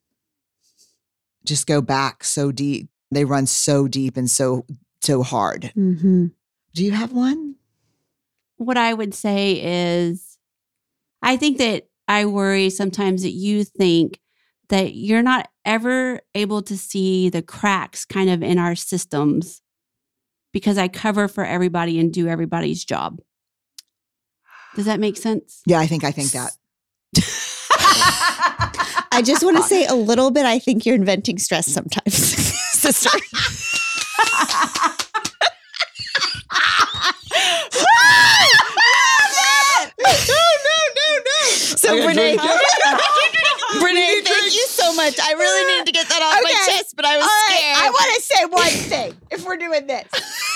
S5: just go back so deep. They run so deep and so hard.
S1: Mm-hmm.
S5: Do you have one?
S4: What I would say is, I think that I worry sometimes that you think that you're not ever able to see the cracks kind of in our systems because I cover for everybody and do everybody's job. Does that make sense?
S5: Yeah, I think that.
S1: I just want to say a little bit. I think you're inventing stress sometimes, sister. So Brene, thank you so much. I really needed to get that off my chest, but I was scared.
S2: I want to say one thing if we're doing this.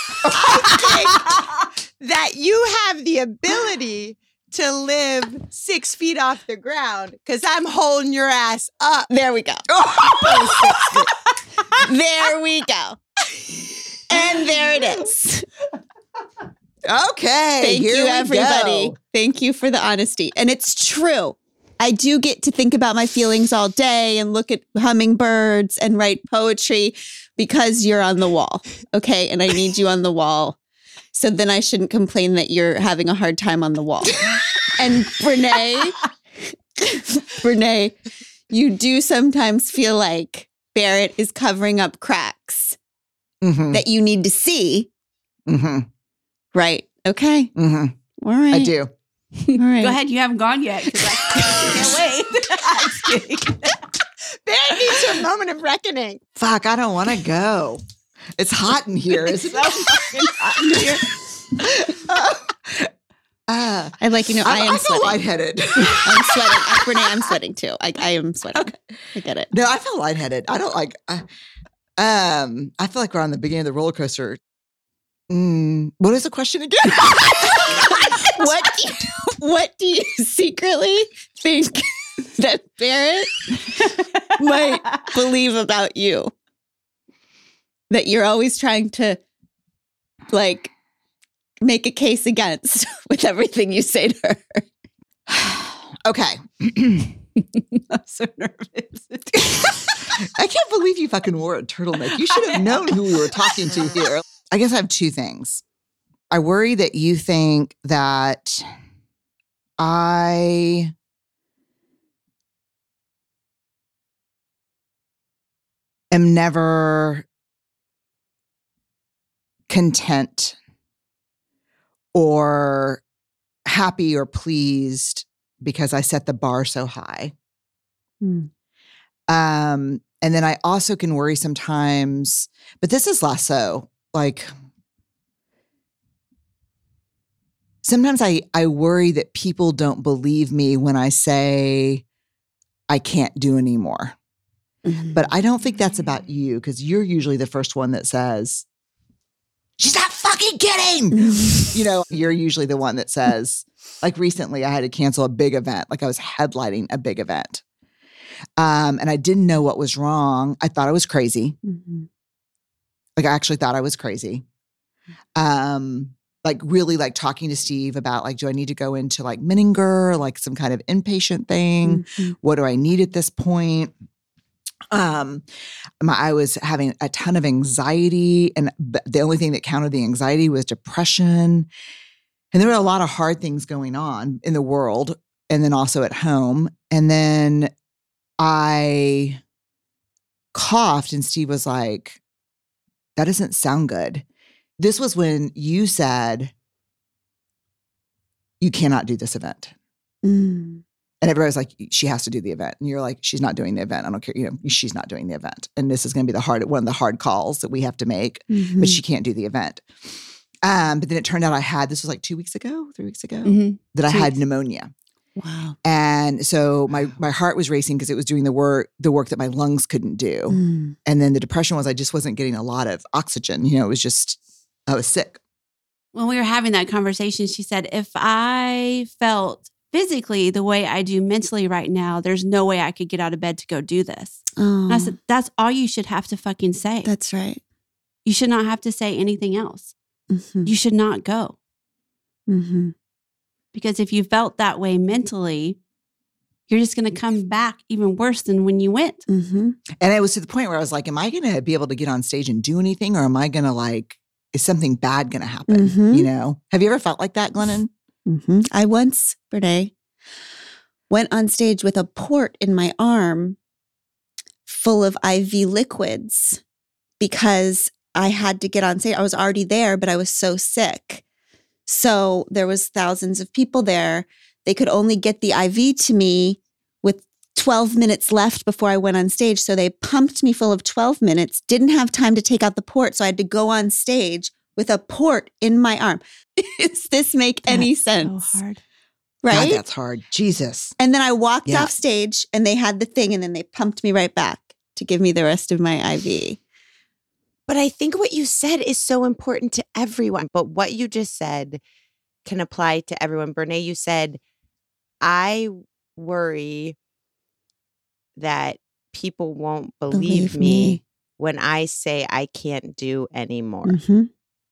S2: I think that you have the ability to live 6 feet off the ground because I'm holding your ass up.
S1: There we go. There we go. And there it is.
S5: Okay.
S1: Thank
S5: here
S1: you,
S5: we
S1: everybody.
S5: go.
S1: Thank you for the honesty. And it's true. I do get to think about my feelings all day and look at hummingbirds and write poetry because you're on the wall. Okay. And I need you on the wall. So then I shouldn't complain that you're having a hard time on the wall. And Brene, you do sometimes feel like Barrett is covering up cracks that you need to see.
S5: Mm-hmm.
S1: Right. Okay.
S5: Mm-hmm.
S1: All right.
S5: I do.
S1: All right.
S4: Go ahead. You haven't gone yet because I can't wait. I'm just kidding.
S2: Barrett needs a moment of reckoning.
S5: Fuck, I don't want to go. It's hot in here, isn't it?
S1: I like, I am
S5: I feel
S1: sweating.
S5: lightheaded.
S1: I'm sweating. Brene, I'm sweating too. I am sweating.
S5: Okay.
S1: I get it.
S5: No, I feel lightheaded. I don't like. I feel like we're on the beginning of the roller coaster. What is the question again?
S1: What do you secretly think that Barrett might believe about you? That you're always trying to make a case against with everything you say to her.
S5: Okay.
S4: I'm so nervous.
S5: I can't believe you fucking wore a turtleneck. You should have known who we were talking to here. I guess I have 2 things. I worry that you think that I am never content or happy or pleased because I set the bar so high. And then I also can worry sometimes, but this is less so. Sometimes I worry that people don't believe me when I say I can't do anymore. But I don't think that's about you because you're usually the first one that says, she's not fucking kidding. You're usually the one that says, recently I had to cancel a big event. I was headlining a big event. And I didn't know what was wrong. I thought I was crazy. I actually thought I was crazy. Really talking to Steve about do I need to go into Menninger, some kind of inpatient thing? What do I need at this point? I was having a ton of anxiety, and the only thing that countered the anxiety was depression. And there were a lot of hard things going on in the world and then also at home. And then I coughed and Steve was like, that doesn't sound good. This was when you said, you cannot do this event. And everybody was like, she has to do the event. And you're like, she's not doing the event. I don't care. She's not doing the event. And this is going to be one of the hard calls that we have to make, but she can't do the event. But then it turned out this was 3 weeks ago, that I had pneumonia.
S1: Wow.
S5: And so my heart was racing because it was doing the work that my lungs couldn't do. And then the depression was I just wasn't getting a lot of oxygen. It was just, I was sick.
S4: When we were having that conversation, she said, if I felt physically the way I do mentally right now, there's no way I could get out of bed to go do this. And I said, that's all you should have to fucking say.
S1: That's right.
S4: You should not have to say anything else.
S1: Mhm.
S4: you should not go.
S1: Mhm.
S4: Because if you felt that way mentally, you're just going to come back even worse than when you went.
S1: Mhm.
S5: And it was to the point where I was like, am I going to be able to get on stage and do anything? Or am I going to like, is something bad going to happen?
S1: Mhm.
S5: You know? Have you ever felt like that, Glennon?
S1: Mhm. I once, Brene, went on stage with a port in my arm full of IV liquids because I had to get on stage. I was already there, but I was so sick. So there was thousands of people there. They could only get the IV to me with 12 minutes left before I went on stage. So they pumped me full of 12 minutes, didn't have time to take out the port. So I had to go on stage with a port in my arm. Does this make any sense?
S4: So hard.
S1: Right?
S5: God, that's hard. Jesus.
S1: And then I walked
S5: Yeah.
S1: off stage and they had the thing and then they pumped me right back to give me the rest of my IV.
S2: But I think what you said is so important to everyone. But what you just said can apply to everyone. Brene, you said, I worry that people won't believe me when I say I can't do anymore.
S1: Mhm.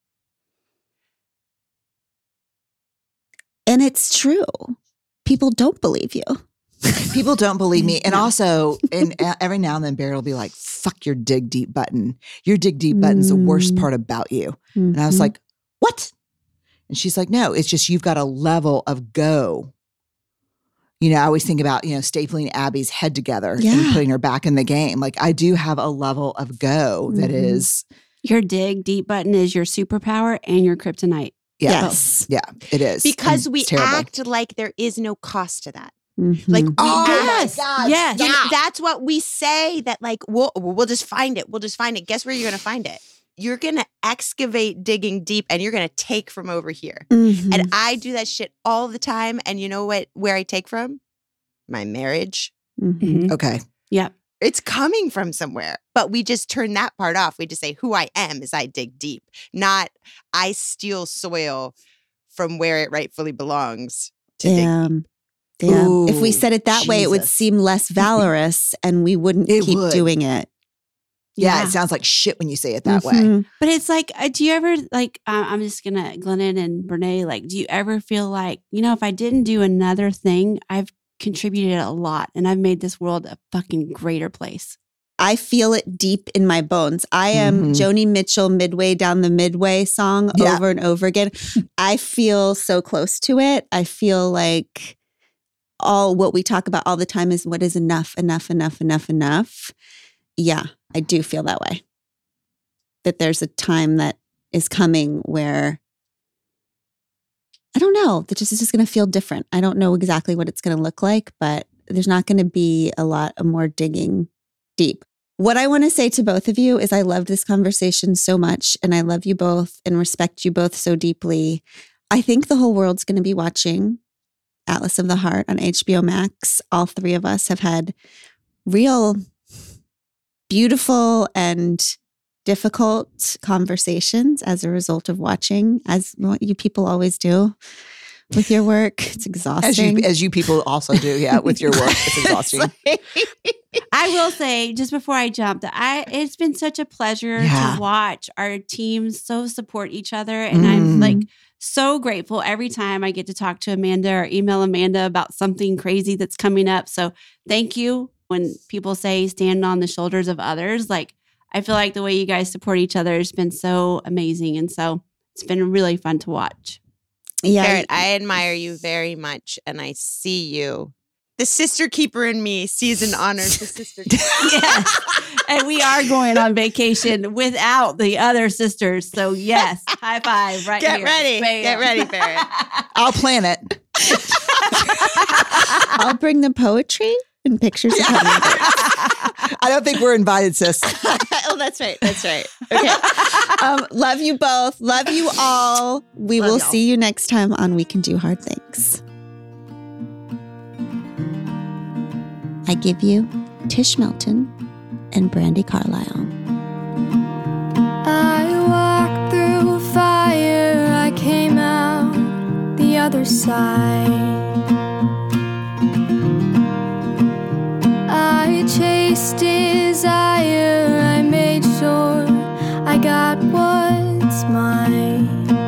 S1: And it's true. People don't believe you.
S5: People don't believe me. And
S4: No.
S5: also, and every now and then Barrett will be like, fuck your dig deep button. Your dig deep button's the worst part about you. And I was
S1: Mhm.
S5: like, what? And she's like, no, it's just you've got a level of go. You know, I always think about, stapling Abby's head together
S1: Yeah.
S5: and putting her back in the game. Like I do have a level of go that
S1: Mhm.
S5: is,
S4: Your dig deep button is your superpower and your kryptonite.
S5: yeah,
S1: Yes.
S5: yeah, it is.
S2: Because
S5: And
S2: we
S5: it's terrible.
S2: act like there is no cost to that.
S1: Mhm.
S2: Like, we
S4: Yes.
S5: God,
S4: Yes.
S2: And
S5: stop.
S2: that's what we say, that like, we'll just find it. We'll just find it. Guess where you're going to find it? You're going to excavate digging deep and you're going to take from over here.
S1: Mhm.
S2: And I do that shit all the time. And you know where I take from? My marriage.
S1: Mhm.
S5: Okay.
S4: Yep.
S2: It's coming from somewhere. But we just turn that part off. We just say, who I am is I dig deep, not I steal soil from where it rightfully belongs to dig deep.
S1: Damn. Damn. If we
S5: Ooh,
S1: said it that way, it would
S5: Jesus.
S1: seem less valorous and we wouldn't
S5: It
S1: keep
S5: would.
S1: doing it.
S5: Yeah, it sounds like shit when you say it that way.
S1: Mhm.
S4: But it's like, do you ever like, I'm just going to, Glennon and Brene, like, do you ever feel like, if I didn't do another thing, I've contributed a lot and I've made this world a fucking greater place?
S1: I feel it deep in my bones. I am
S5: Mhm.
S1: Joni Mitchell midway down the midway song
S5: Yeah.
S1: over and over again. I feel so close to it. I feel like all what we talk about all the time is what is enough. Yeah, I do feel that way. That there's a time that is coming where I don't know, that it's just going to feel different. I don't know exactly what it's going to look like, but there's not going to be a lot of more digging deep. What I want to say to both of you is I loved this conversation so much and I love you both and respect you both so deeply. I think the whole world's going to be watching Atlas of the Heart on HBO Max. All three of us have had real beautiful and difficult conversations as a result of watching, as what you people always do with your work. It's exhausting.
S5: As you people also do, yeah, with your work. It's exhausting.
S4: I will say, just before I jump, that it's been such a pleasure
S5: Yeah.
S4: to watch our teams so support each other. And I'm like so grateful every time I get to talk to Amanda or email Amanda about something crazy that's coming up. So thank you. When people say stand on the shoulders of others, like I feel like the way you guys support each other has been so amazing. And so it's been really fun to watch.
S1: Yeah.
S2: Barrett, I admire you very much, and I see you. The sister keeper in me sees and honors the sister keeper.
S4: Yes. And we are going on vacation without the other sisters. So yes, high five right
S2: Get
S4: here.
S2: ready.
S4: Bam.
S2: Get ready, Barrett.
S5: I'll plan it.
S1: I'll bring the poetry and pictures of hummingbirds.
S5: I don't think we're invited, sis.
S1: Oh, that's right. That's right. Okay. Love you both. Love you all. We
S5: Love
S1: will
S5: y'all.
S1: see you next time on We Can Do Hard Things. I give you Tish Melton and Brandy Carlisle.
S3: I walked through fire, I came out the other side. I chased desire, I made sure I got what's mine.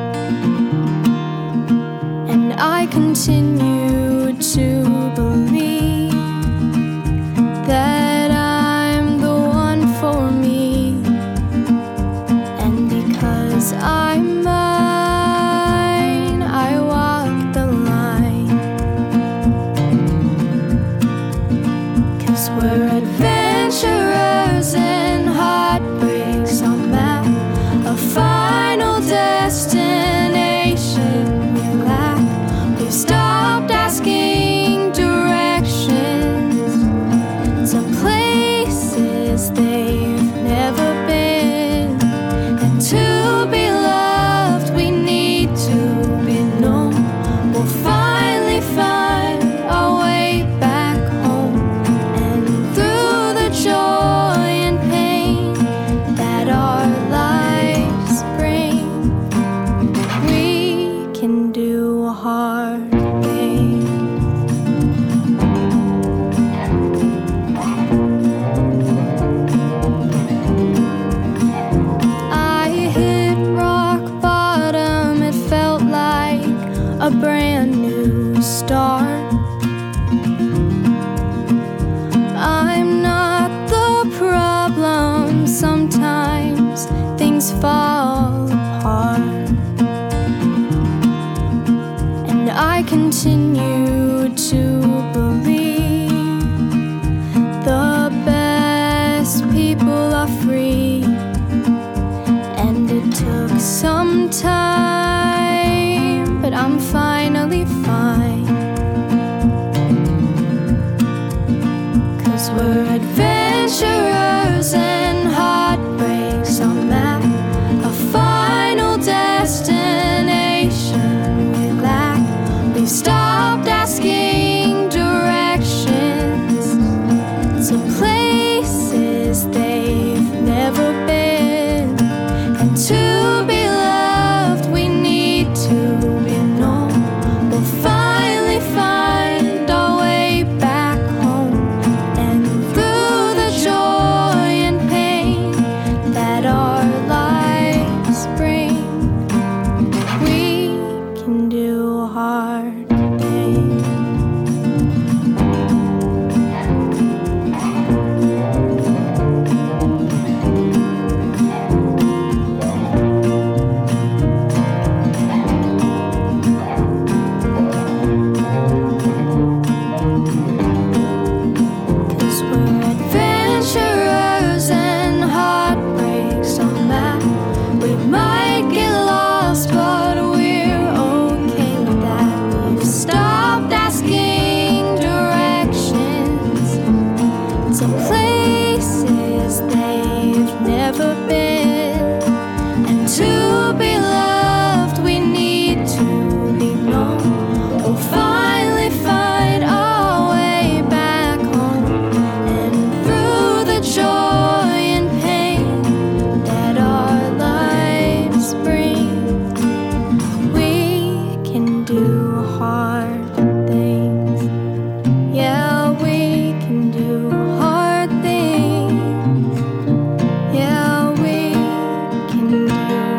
S3: continue to believe that I'm the one for me, and because I'm mine, I walk the line. 'Cause we're adventurers and heartbreaks on map, a final destination we lack. We've stopped asking directions to places they've never been, and to be loved we need to be known. We'll finally find our way back home, and through the joy and pain that our lives bring, we can do hard things. I hit rock bottom, it felt like a brand new start. I'm not the problem, sometimes things fall apart, and I continue to believe the best people are free, and it took some time, but I'm finally fine. 'Cause we're adventurers and heartbreaks on map, a final destination we lack. We've stopped asking directions to places they've never been, and to be loved we need to be known. We'll finally find our way back home, and through the joy and pain that our lives bring, we can do hard things. Cause we're adventurers and heartbreaks on map. We might get lost, but we're okay with that. We've stopped asking directions to places they've never been, and to be loved we need to be known. We'll finally find our way back home, and through the joy and pain that our lives bring, we can do hard things. Yeah, we can do hard things. Yeah, we can do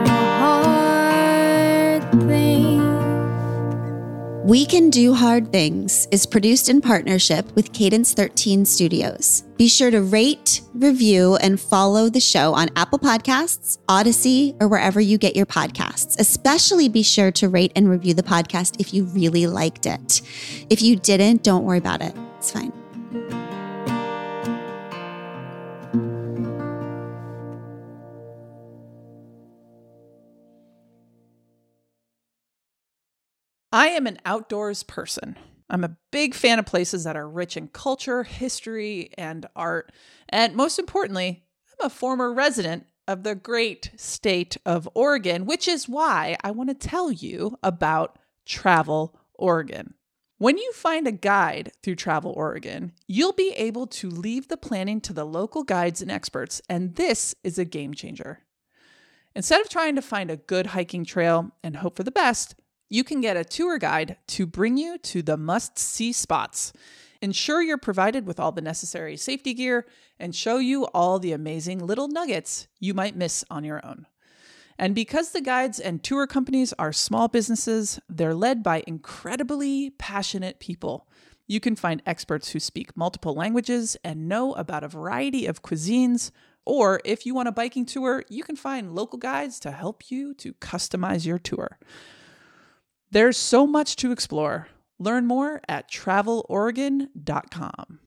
S3: hard things.
S1: We Can Do Hard Things is produced in partnership with Cadence 13 Studios. Be sure to rate, review, and follow the show on Apple Podcasts, Odyssey, or wherever you get your podcasts. Especially be sure to rate and review the podcast if you really liked it. If you didn't, don't worry about it. It's fine.
S6: I am an outdoors person. I'm a big fan of places that are rich in culture, history, and art. And most importantly, I'm a former resident of the great state of Oregon, which is why I want to tell you about Travel Oregon. When you find a guide through Travel Oregon, you'll be able to leave the planning to the local guides and experts, and this is a game changer. Instead of trying to find a good hiking trail and hope for the best, you can get a tour guide to bring you to the must-see spots, ensure you're provided with all the necessary safety gear, and show you all the amazing little nuggets you might miss on your own. And because the guides and tour companies are small businesses, they're led by incredibly passionate people. You can find experts who speak multiple languages and know about a variety of cuisines. Or if you want a biking tour, you can find local guides to help you to customize your tour. There's so much to explore. Learn more at traveloregon.com.